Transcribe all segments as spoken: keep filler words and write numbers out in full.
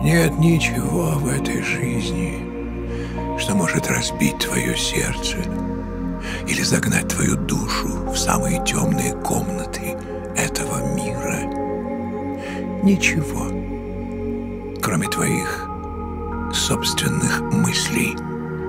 Нет ничего в этой жизни, что может разбить твое сердце или загнать твою душу в самые темные комнаты этого мира. Ничего, кроме твоих собственных мыслей.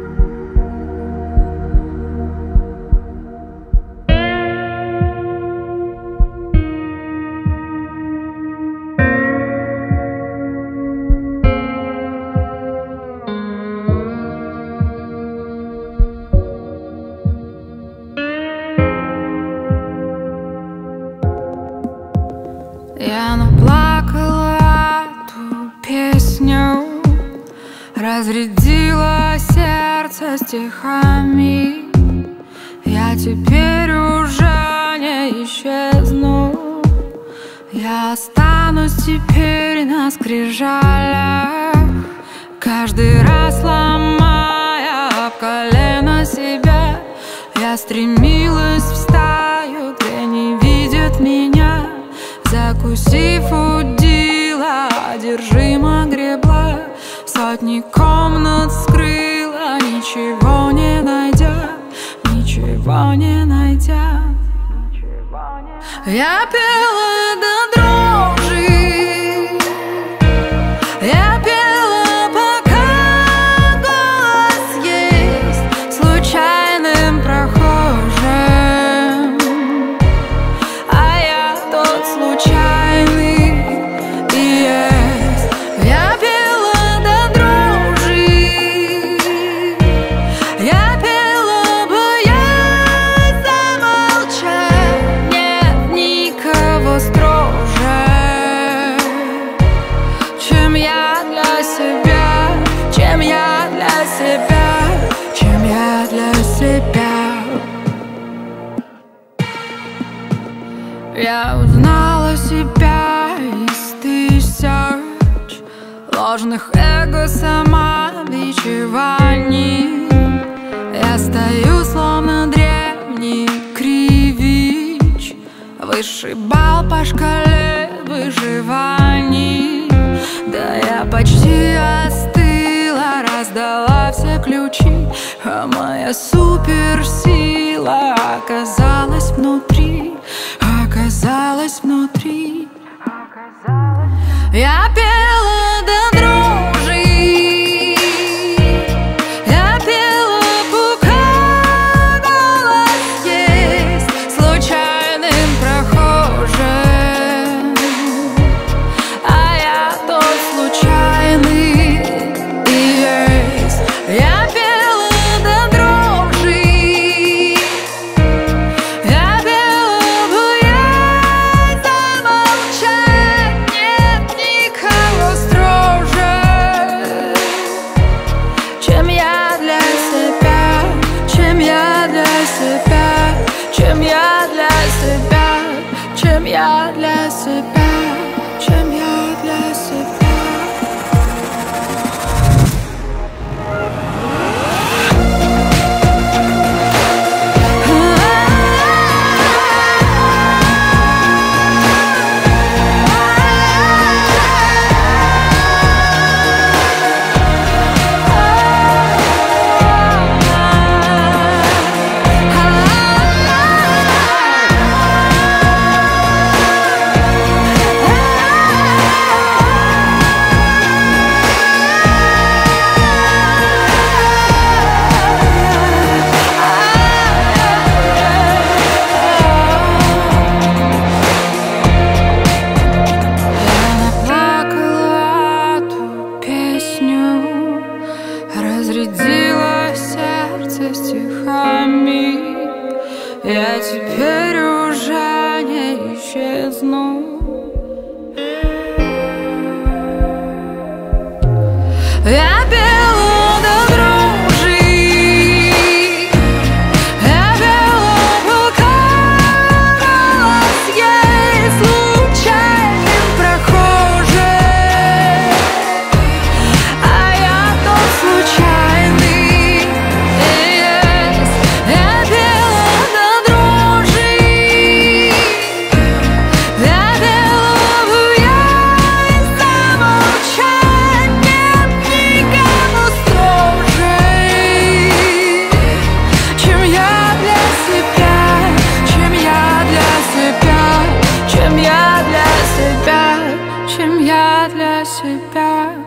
Я наплакала ту песню, разрядила сердце стихами. Я теперь уже не исчезну, я останусь теперь на скрижалях, каждый раз ломая об колено себя. Я стремилась в стаю, где не видят меня. Закусив удила, одержимо гребла, сотни комнат скрыла, ничего не найдя, ничего не найдя. Я пела до дрожи, я пела, пока голос есть случайным прохожим. Я узнала себя из тысяч ложных эго самобичеваний. Я стою словно древний кривич, высший балл по шкале выживаний. Да я почти остыла, раздала все ключи, а моя суперсила оказалась внутри. Оказалась внутри. Я пела до дрожи, я пела, пока голос есть случайным прохожим, а я тот случайный и есть. Я пела до дрожи, я чем я для себя, чем я для себя. Разрядила сердце стихами. Я теперь уже не исчезну. Я пела до дрожи, я пела, пока голос есть случайным прохожим, а я тот случайный есть. Я пела до дрожи, я пела. для себя.